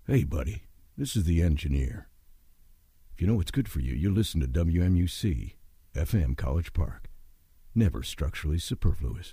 Hey, buddy, this is the engineer. If you know what's good for you, you listen to WMUC, FM College Park. Never structurally superfluous.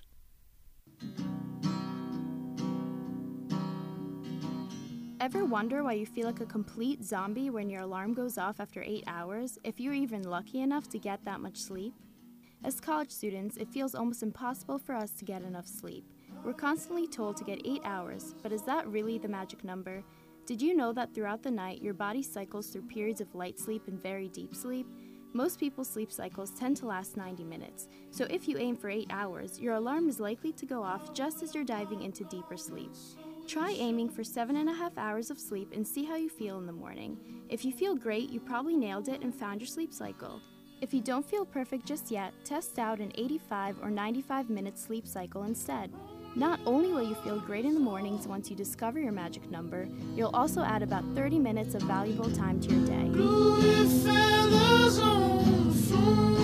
Ever wonder why you feel like a complete zombie when your alarm goes off after 8 hours, if you're even lucky enough to get that much sleep? As college students, it feels almost impossible for us to get enough sleep. We're constantly told to get 8 hours, but is that really the magic number? Did you know that throughout the night, your body cycles through periods of light sleep and very deep sleep? Most people's sleep cycles tend to last 90 minutes, so if you aim for 8 hours, your alarm is likely to go off just as you're diving into deeper sleep. Try aiming for 7.5 hours of sleep and see how you feel in the morning. If you feel great, you probably nailed it and found your sleep cycle. If you don't feel perfect just yet, test out an 85 or 95-minute sleep cycle instead. Not only will you feel great in the mornings once you discover your magic number, you'll also add about 30 minutes of valuable time to your day. Bluey feathers on the floor.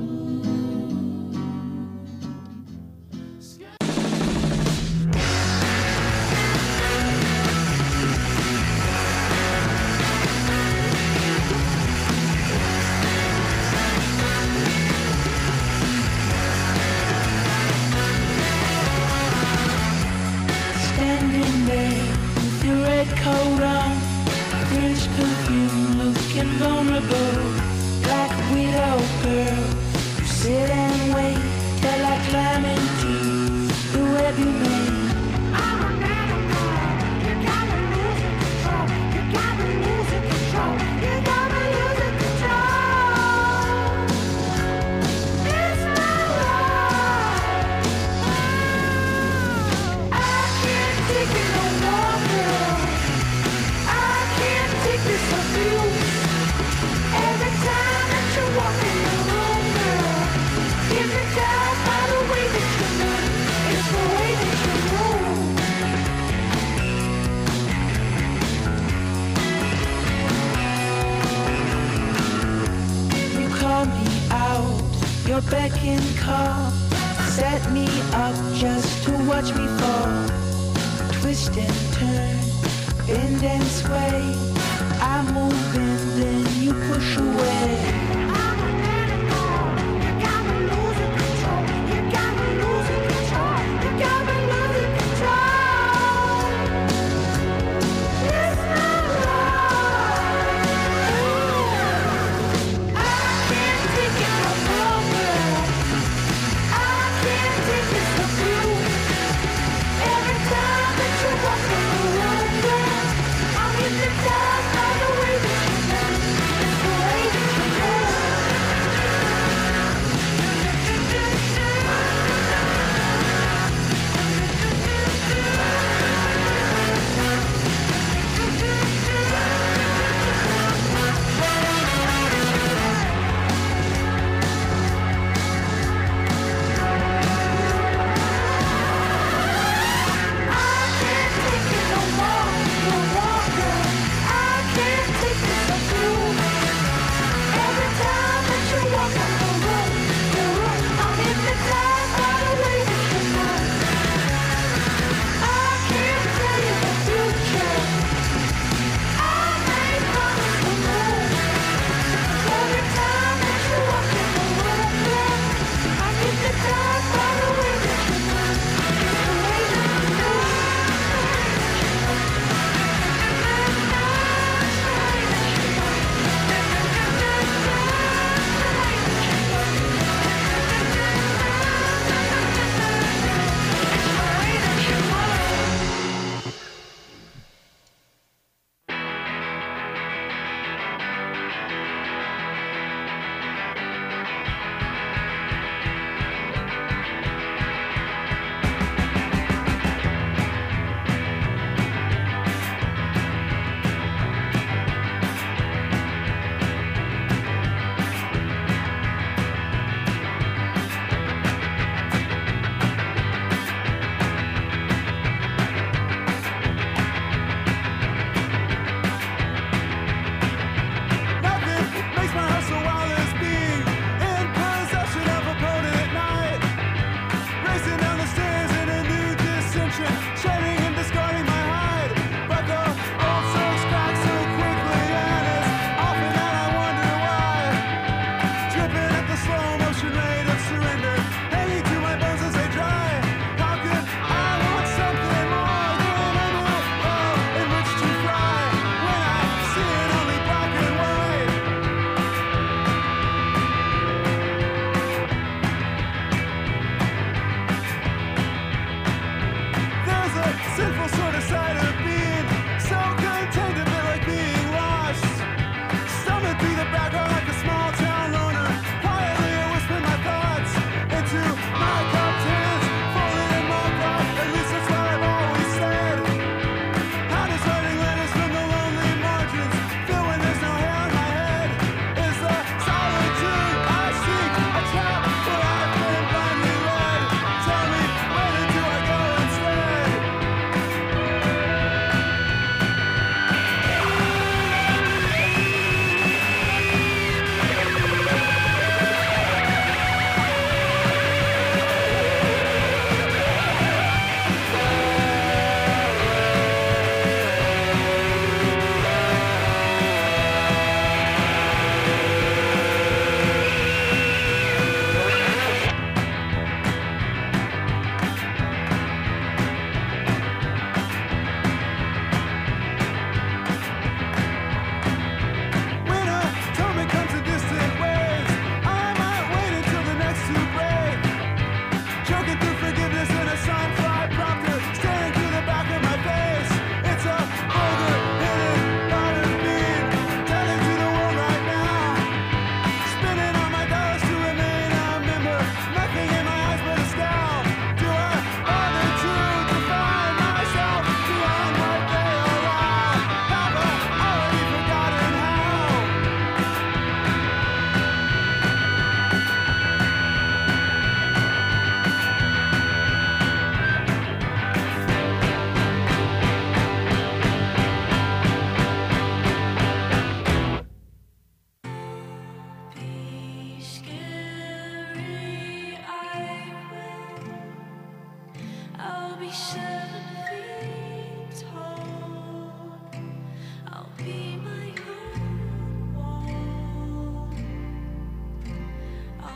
Standing there with your red coat on, French perfume looking vulnerable, like a widow girl. You sit and wait till I climb into the web you made. I'm a man, you gotta lose control. You gotta lose control. You gotta lose control. It's not right. I can't take it no more, girl. I can't take this abuse. Every time that you walk in the room, girl, hypnotized by the way that you move. It's the way that you move. You call me out, your beck and call, set me up just to watch me fall. Twist and turn, bend and sway. I move and then you push away. I'm a animal. You gotta lose control. You gotta lose control. You gotta lose control. It's not right. I can't take it no more, girl. I can't take this abuse. Every time that you walk in the room, girl, I'm hypnotized.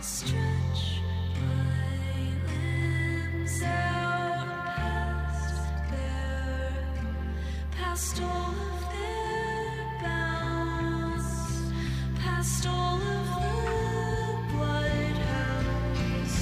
stretch my limbs out past all of their bounds, past all of the bloodhounds.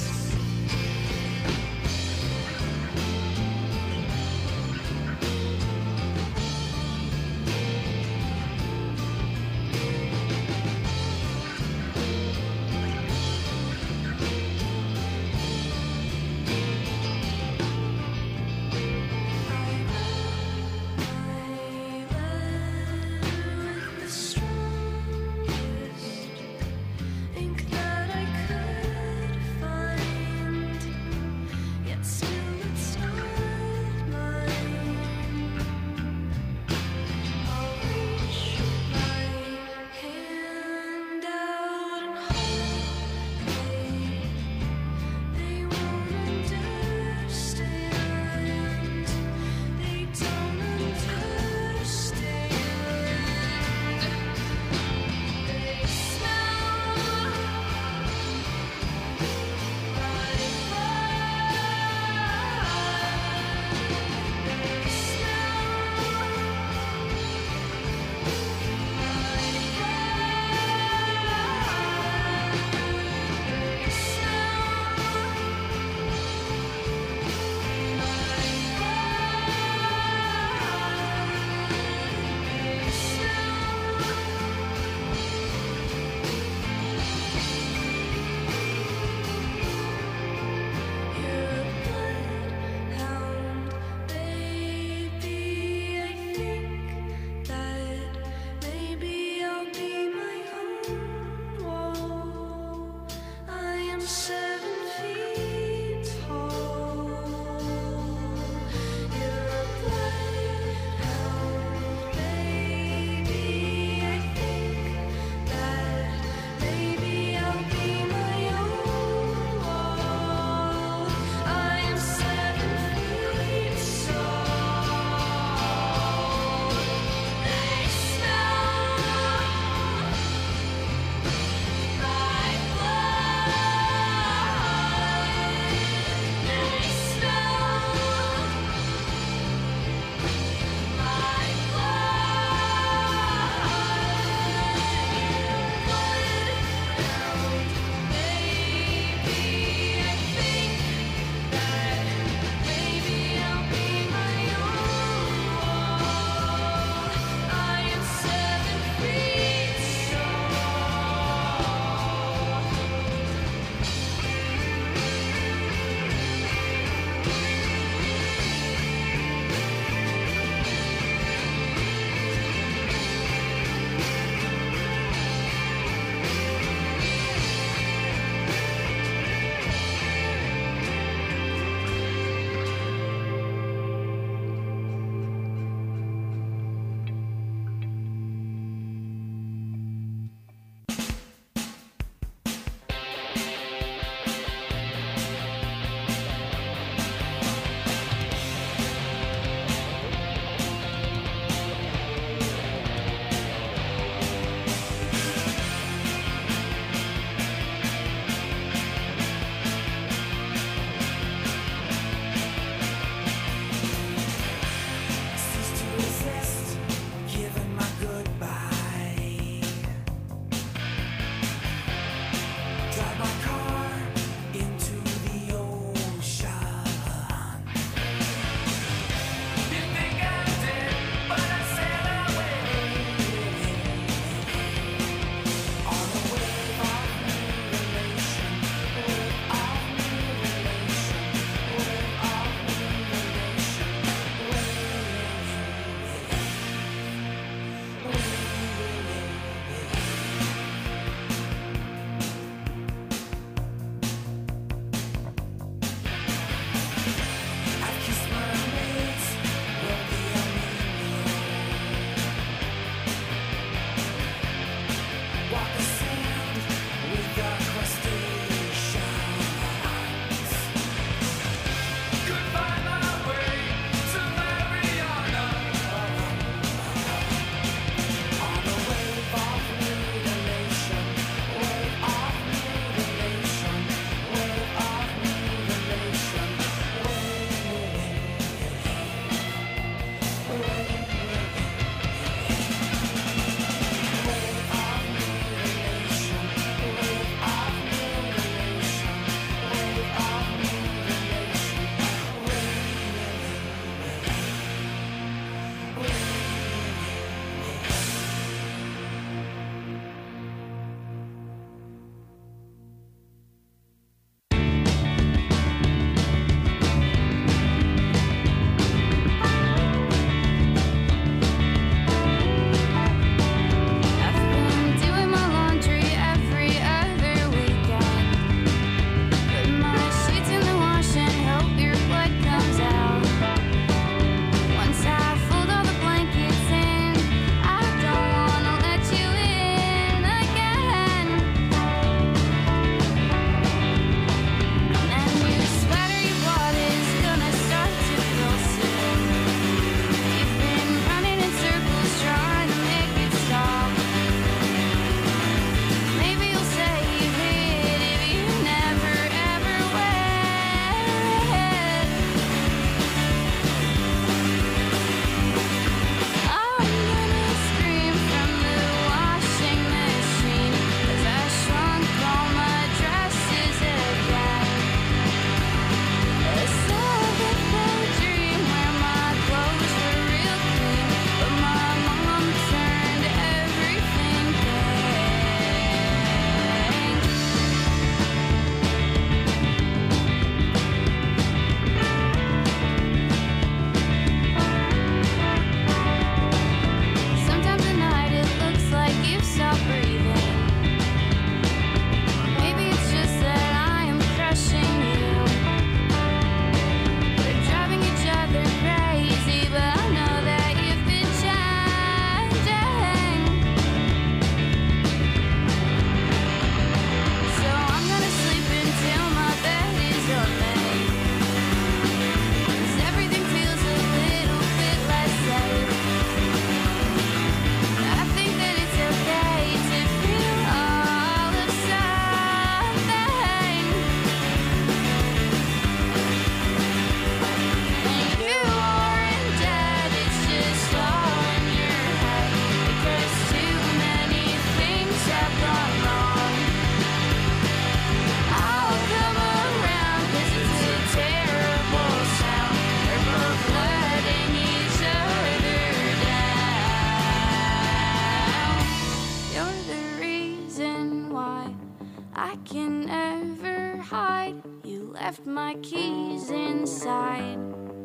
can ever hide. You left my keys inside.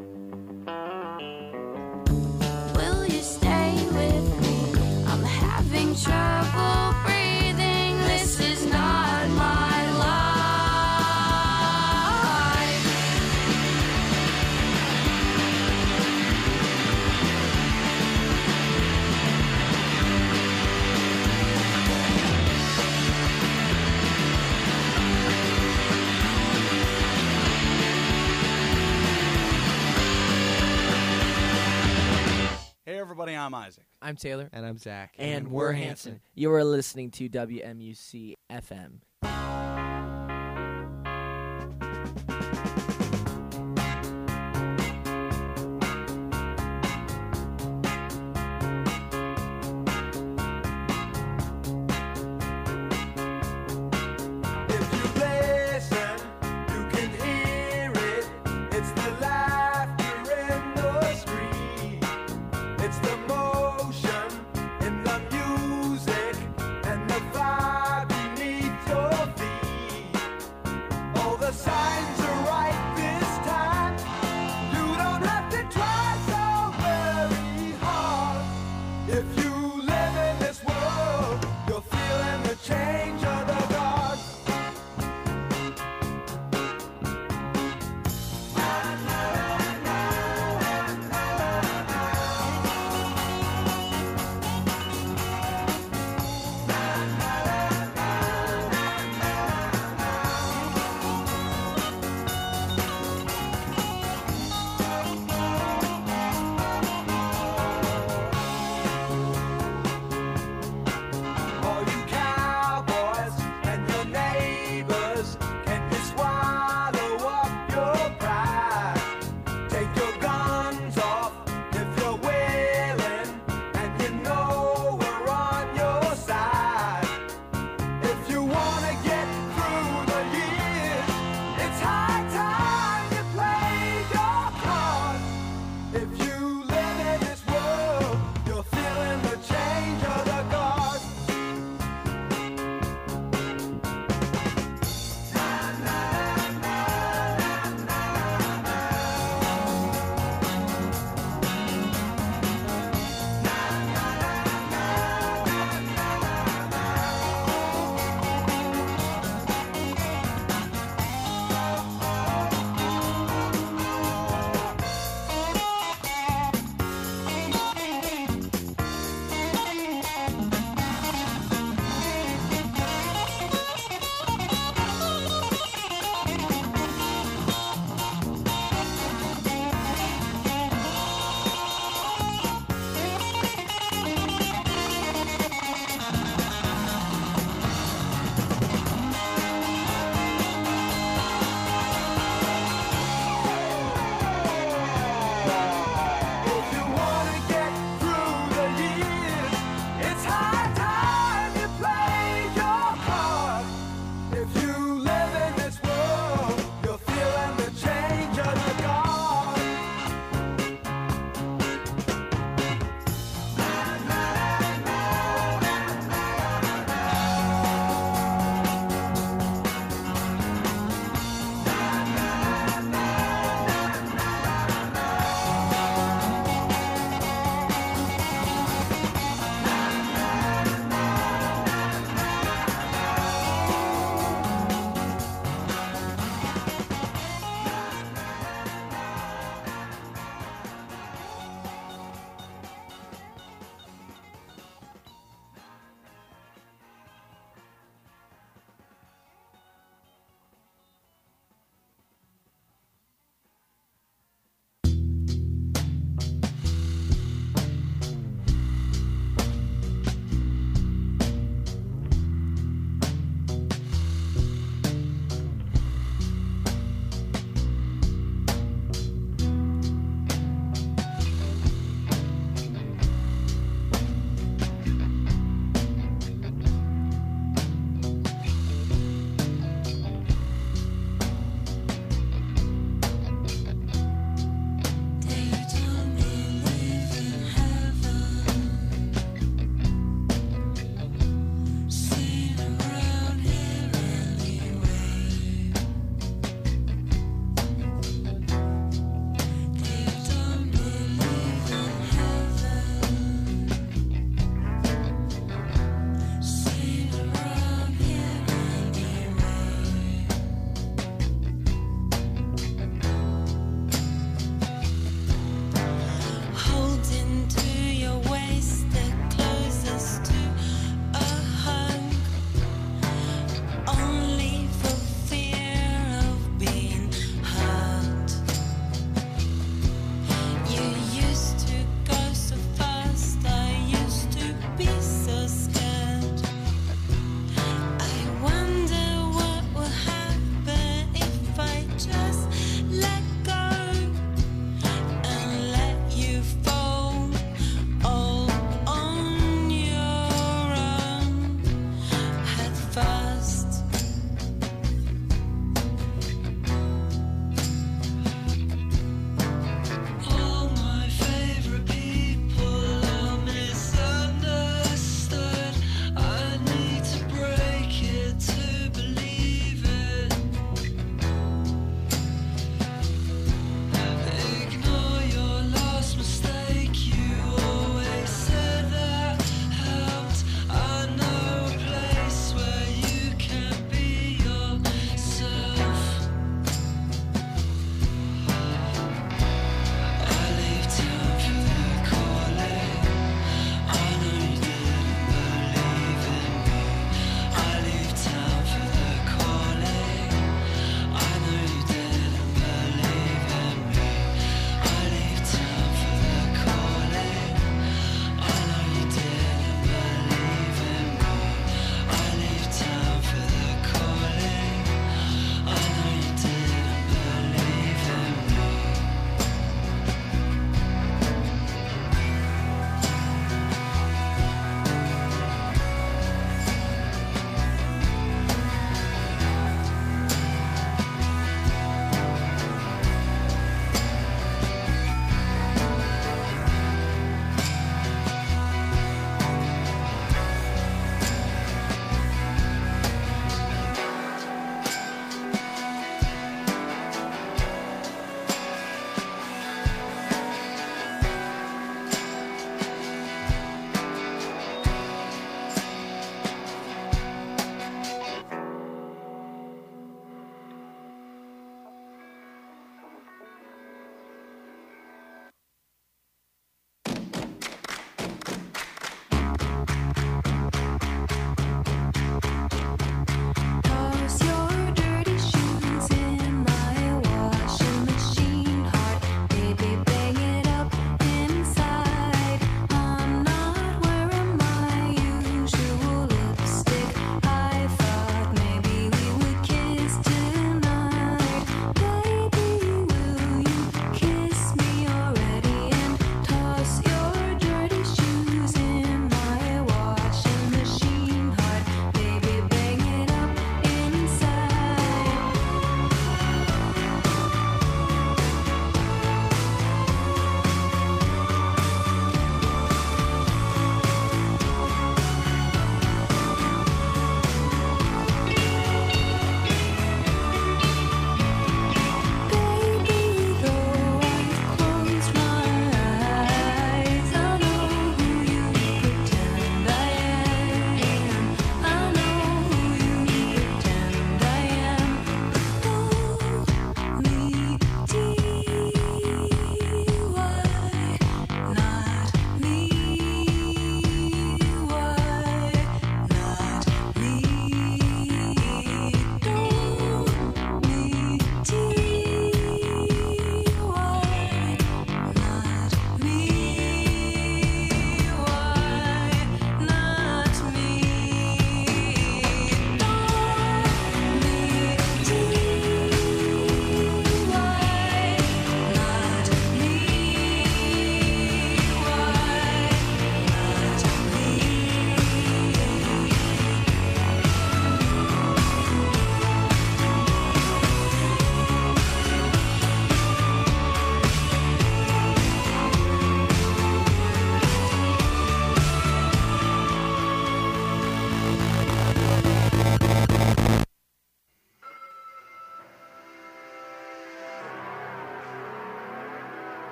Will you stay with me? I'm having trouble breathing. This is not my life. Hey everybody, I'm Isaac. I'm Taylor. And I'm Zach. And we're Hanson. You are listening to WMUC FM. If you listen, you can hear it. It's the laughter in the street. It's the motion in the music and the vibe beneath your feet. All the signs are right this time. You don't have to try so very hard. If you live in this world, you're feeling the change of the guard.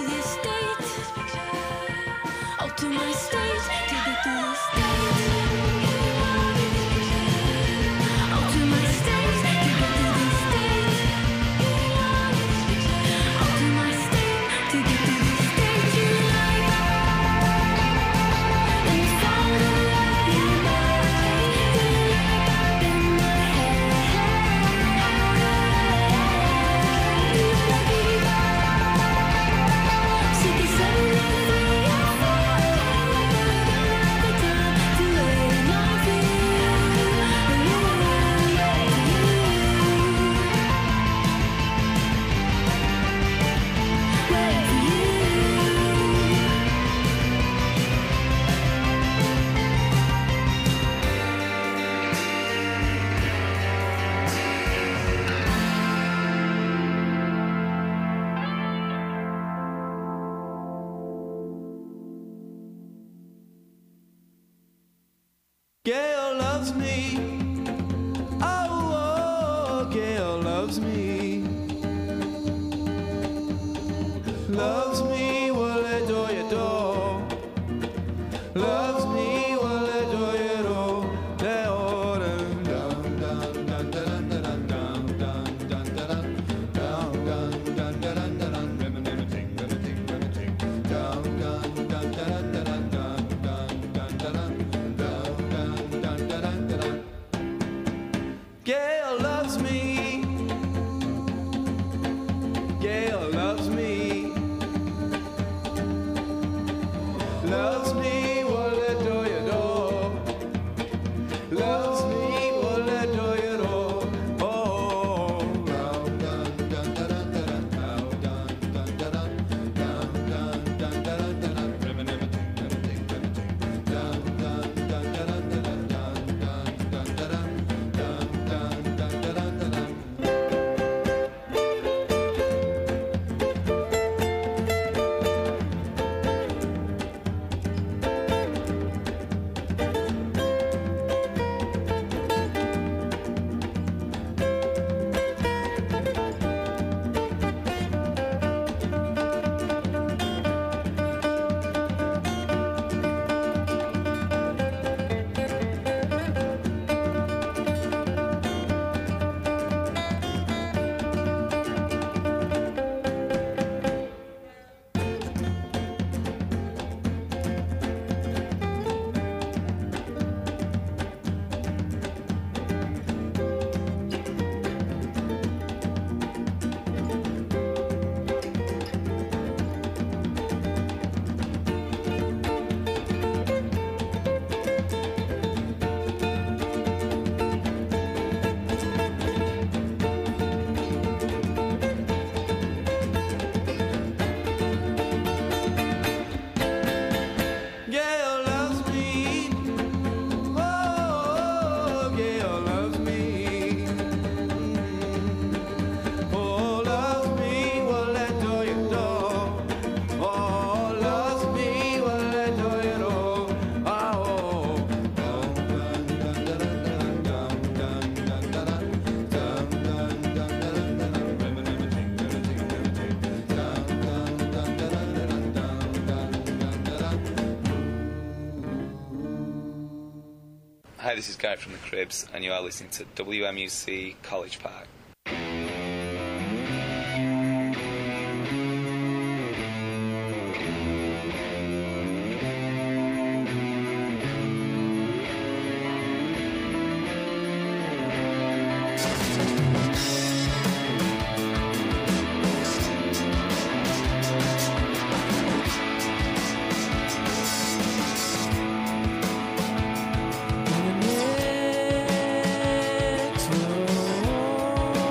the estate. Out to my state to get to the state. Out to my state to get to the state. Out to my state to get to the state you like. And you found the light you like. The light up in my head. City Gail loves me. Oh, Gail loves me. Loves me, will adore you, door. Loves me, will adore you, door. They all down, down, down, down, down, down, down, down, down, down, down, down, down, Gail loves me. Gail loves me. Loves me, will adore you, door. Loves me, will adore you, door. Oh, down, down, down, down, down, down, down, down, down, down, down, down, down, Hi, this is Guy from the Cribs, and you are listening to WMUC College Park. Metro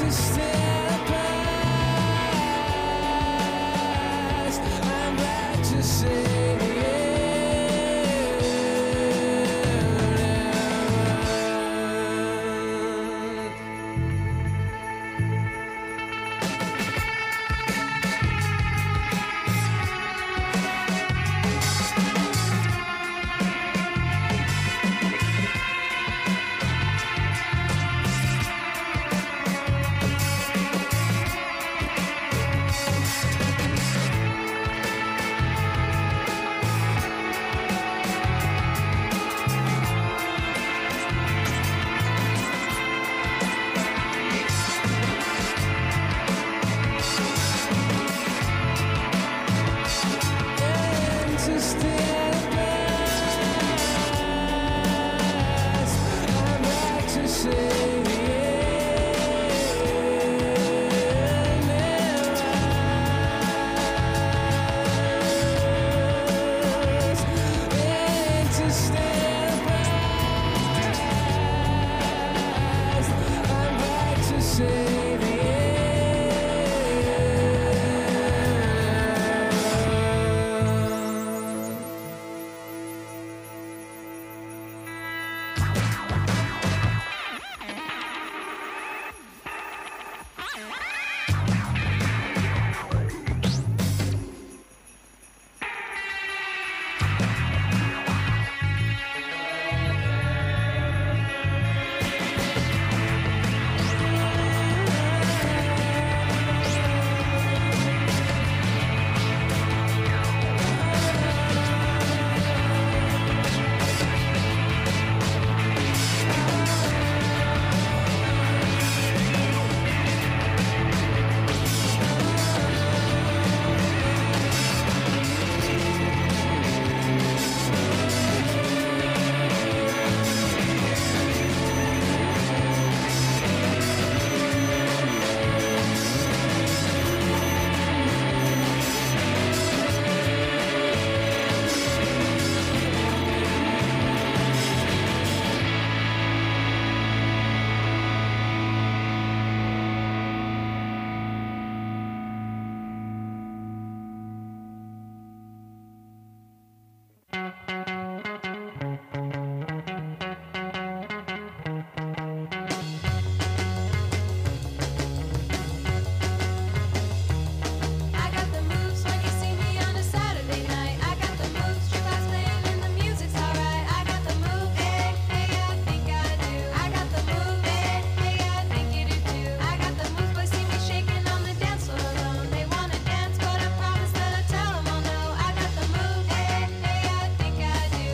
I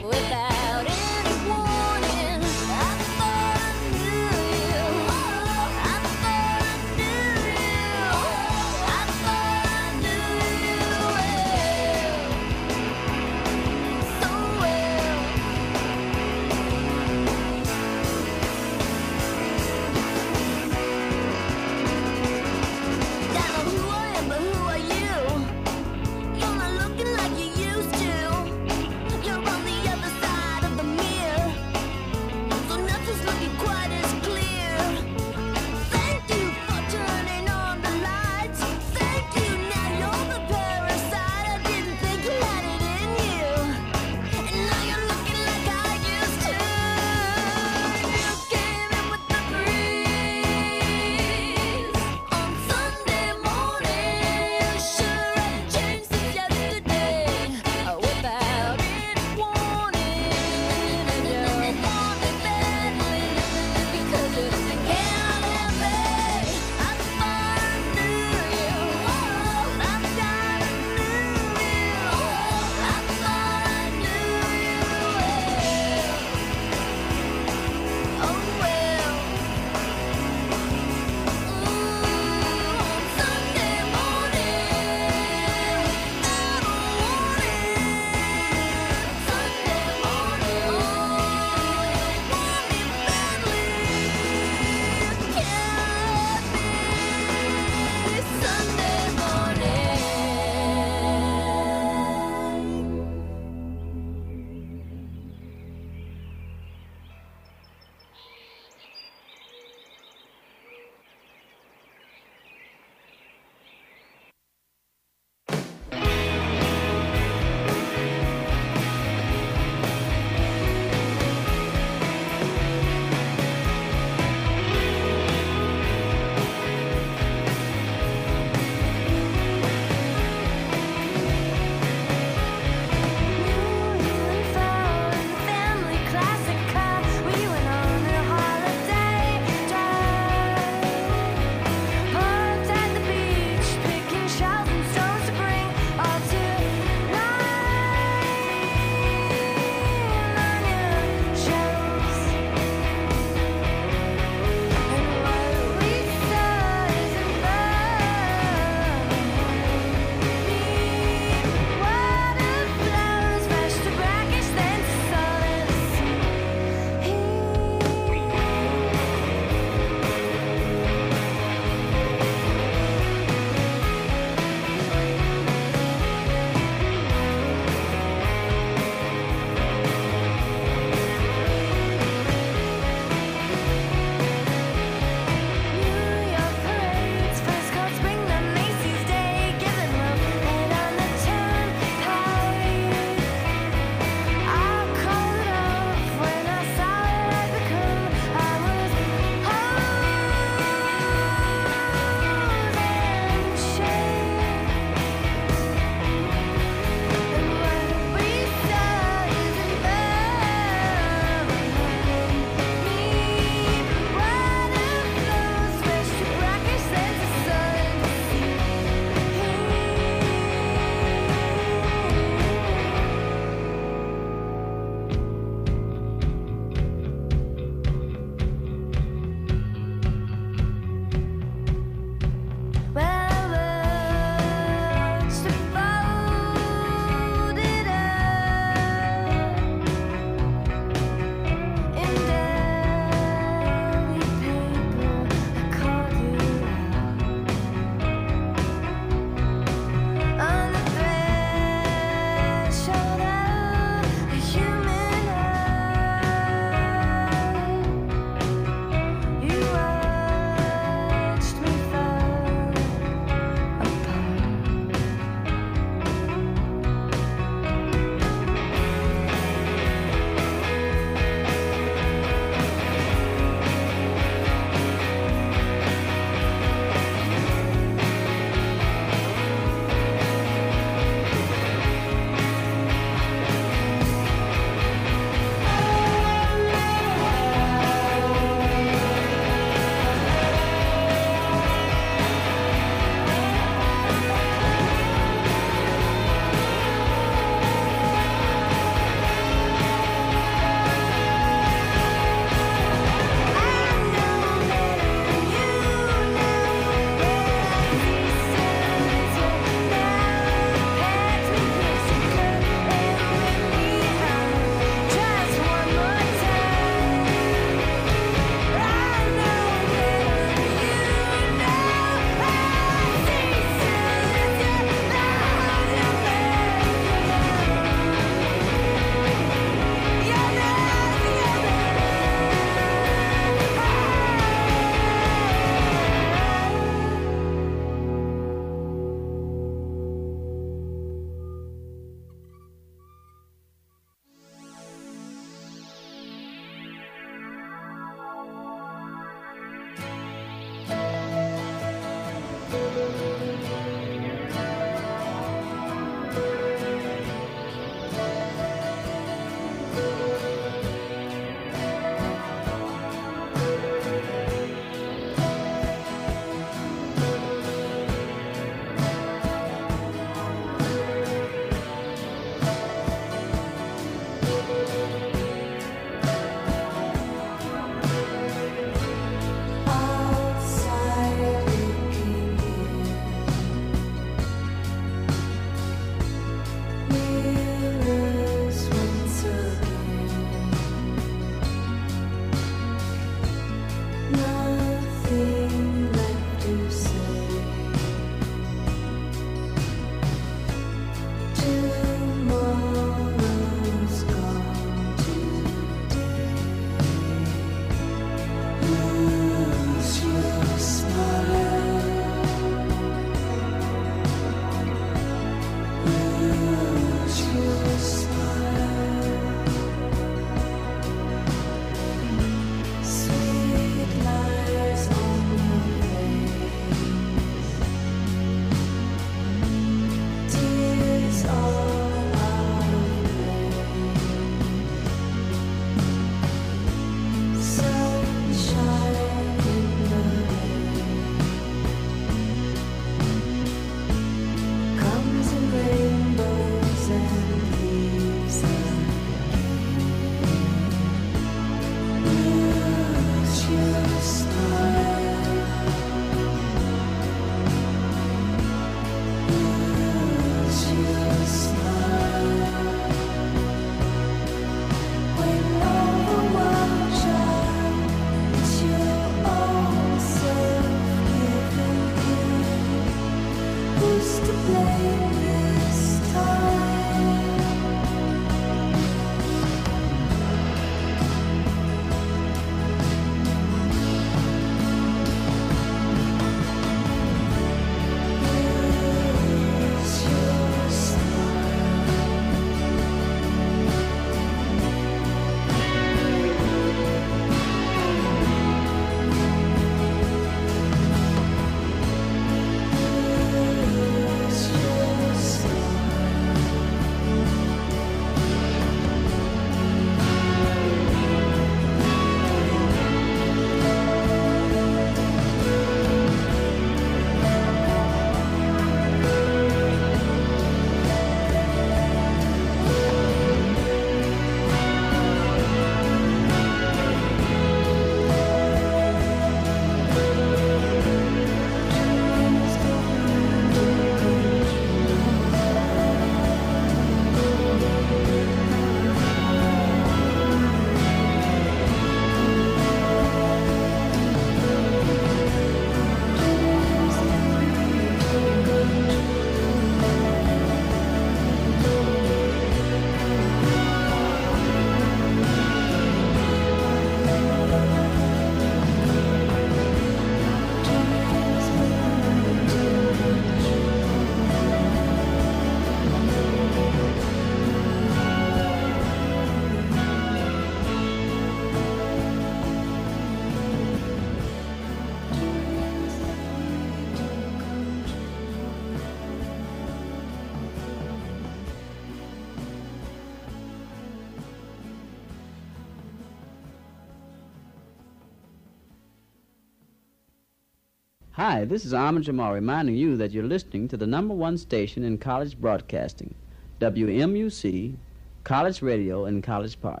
Hi, this is Ahmed Jamal reminding you that you're listening to the #1 station in college broadcasting, WMUC, College Radio in College Park.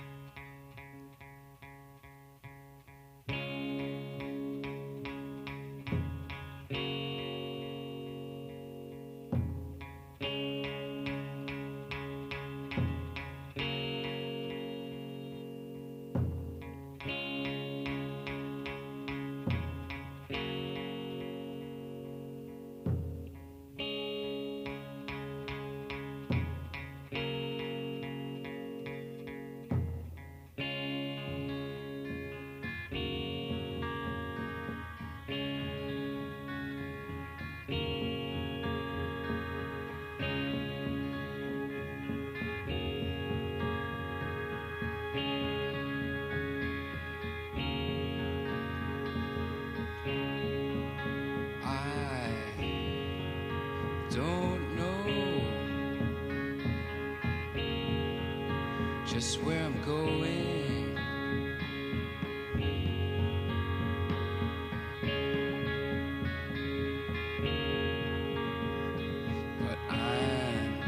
Just where I'm going. But I'm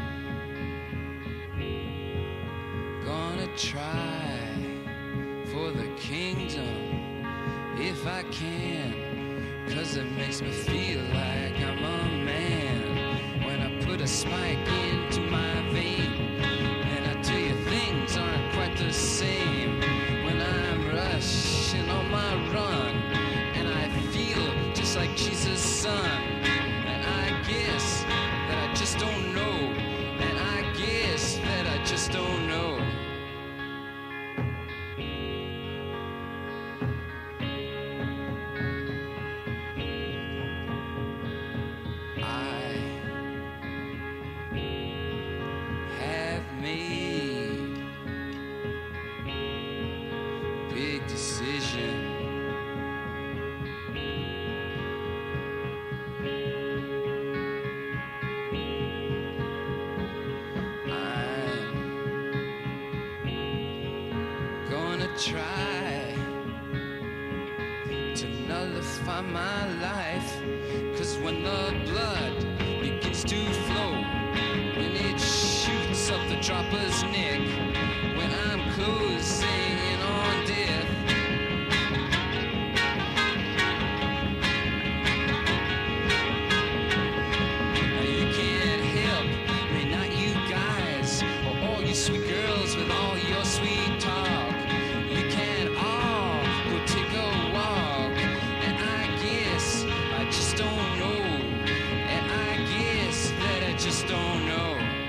gonna try for the kingdom if I can, 'cause it makes me feel like I'm a man when I put a spike into my vein. Things aren't quite the same when I'm rushing on my run, and I feel just like Jesus' son. And I guess that I just don't know, and I guess that I just don't know. I have made big decision. I'm gonna try to nullify my life, 'cause when the blood begins to flow, when it shoots up the dropper's neck, when I'm closing in on death, you can't help me, not you guys, or all you sweet girls with all your sweet talk. You can't all go take a walk, and I guess I just don't know, and I guess that I just don't know.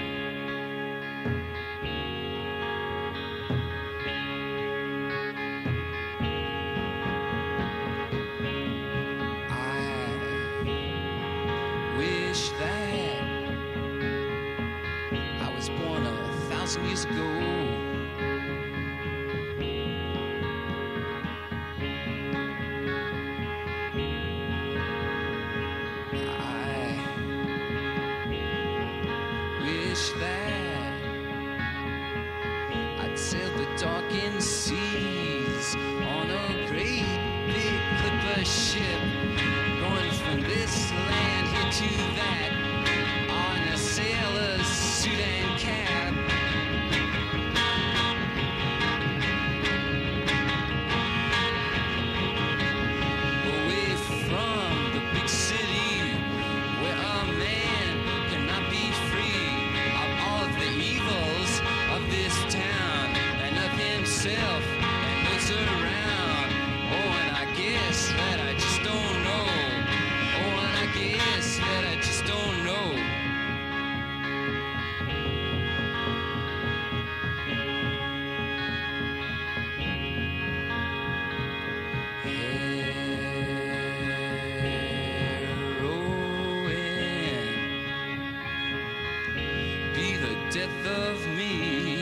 Wish that I was born 1,000 years ago. I wish that I'd sail the darkened seas on a great big clipper ship, going from this land here to that, on a sailor's suit and cap. Away from the big city, where a man cannot be free of all of the evils of this town, and of himself and those around. Oh, and I guess that I just don't know. Oh, and I guess that I just don't know. Heroin be the death of me.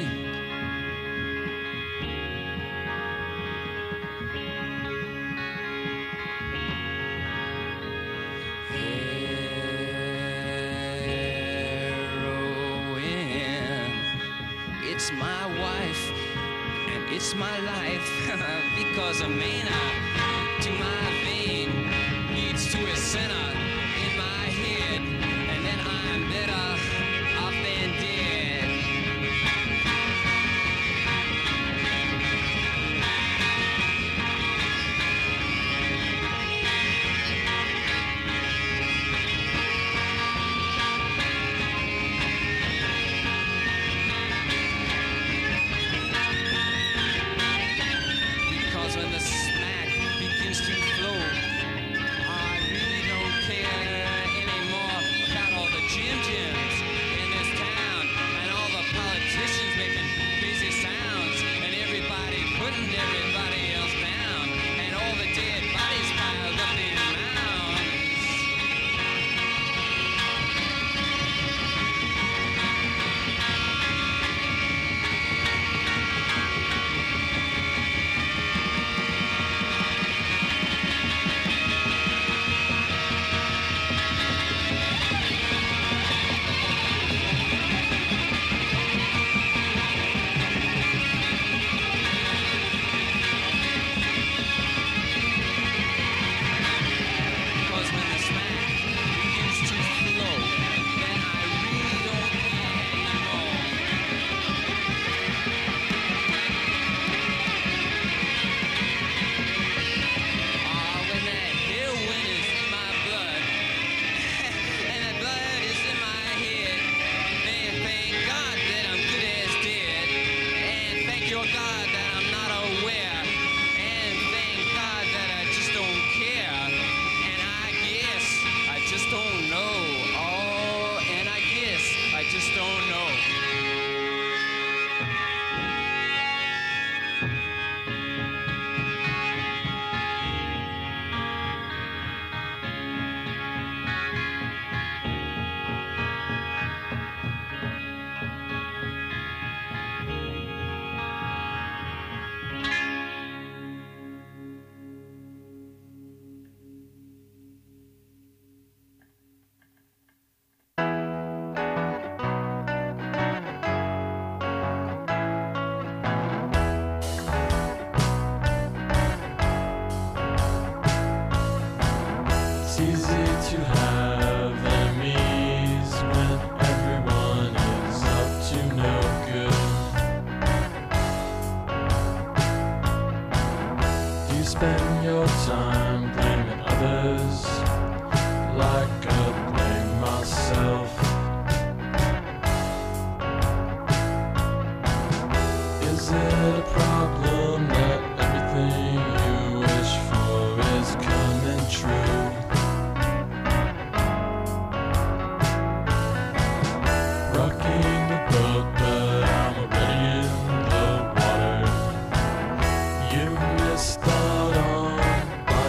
Heroin, it's my wife and it's my life, because a mana to my vein needs next to a sinner in my head, and then I'm better off than dead. Because when the smack begins to flow, I really don't care anymore about all the Jim-Jims in this town and all the politicians making crazy sounds and everybody putting everybody else down and all the dead bodies piled up in mounds. Because when the smack begins to flow, then I really don't care anymore. When that heroin is in my blood, and that blood is in my head, then thank God that I'm good as dead, and thank your God that I'm not aware, and thank God that I just don't care, and I guess I just don't know. Oh, and I guess I just don't know. It's easy to have enemies when everyone is up to no good. Do you spend your time blaming others like I blame myself? Is it a problem that everything